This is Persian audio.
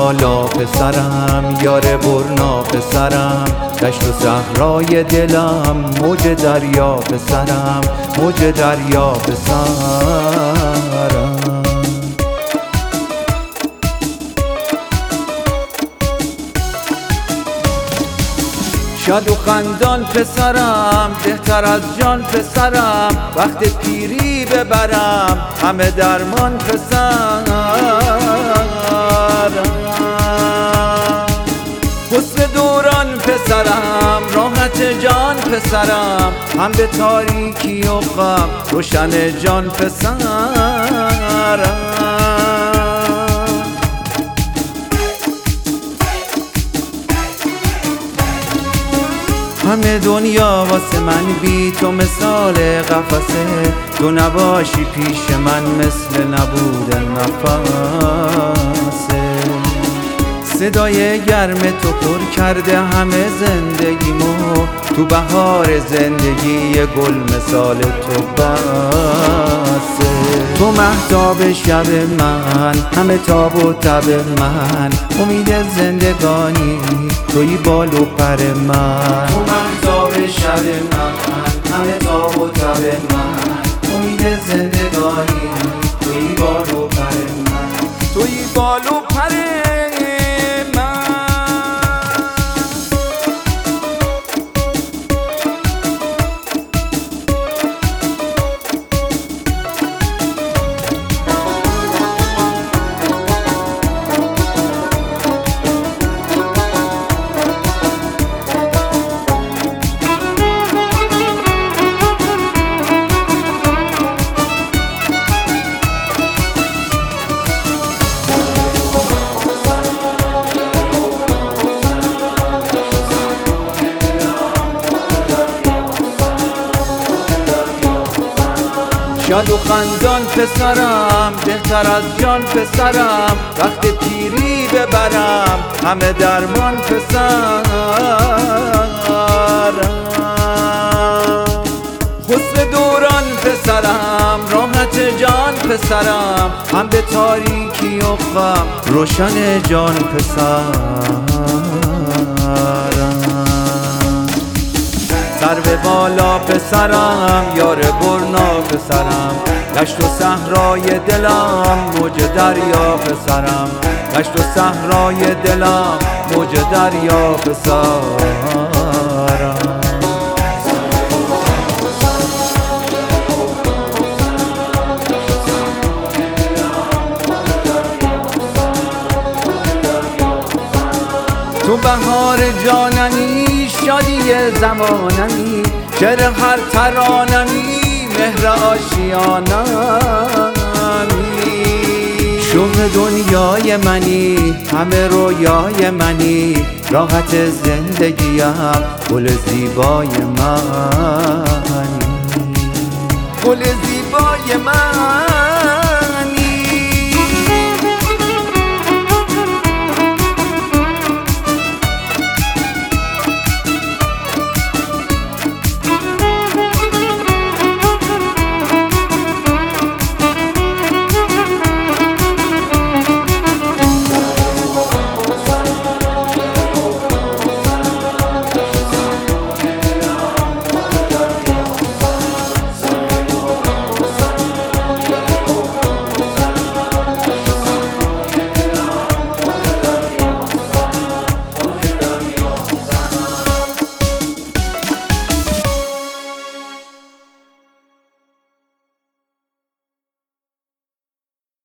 بالا پسرم، یار برنا پسرم، دشت و صحرای دلم، موج دریا پسرم، موج دریا پسرم. شاد و خندان پسرم، بهتر از جان پسرم، وقت پیری ببرم همه درمان پسرم. حسن دوران پسرم، راحت جان پسرم، هم به تاریکی و غم روشن جان پسرم. همه دنیا واسه من بی تو مثال قفسه، تو نباشی پیش من مثل نبود نفسه. صدای گرم تو پر کرده همه زندگیمو، تو بهار زندگی گل مثال تو بسه. تو مهتاب شب من، همه تاب و تب من، امید زندگانی توی بال و پر من. تو مهتاب شب من، همه تاب و تب من، امید زندگانی توی بال و پر من، توی بال و پر من. شاد و خندان پسرم، بهتر از جان پسرم، وقت پیری ببرم همه درمان پسرم. حسن دوران پسرم، راحت جان پسرم، هم به تاریکی و غم روشن جان پسرم. سر به بالا پسرم، یار برنا پسرم، دشت و صحرای دلم، موج دریا پسرم، دشت و صحرای دلم، موج دریا پسرم. تو بهار جانمی، شادی زمانمی، شعر هر ترانمی، مهر آشیانمی. شوق دنیای منی، همه رویای منی، راحت زندگیم، گل زیبای منی، گل زیبای من.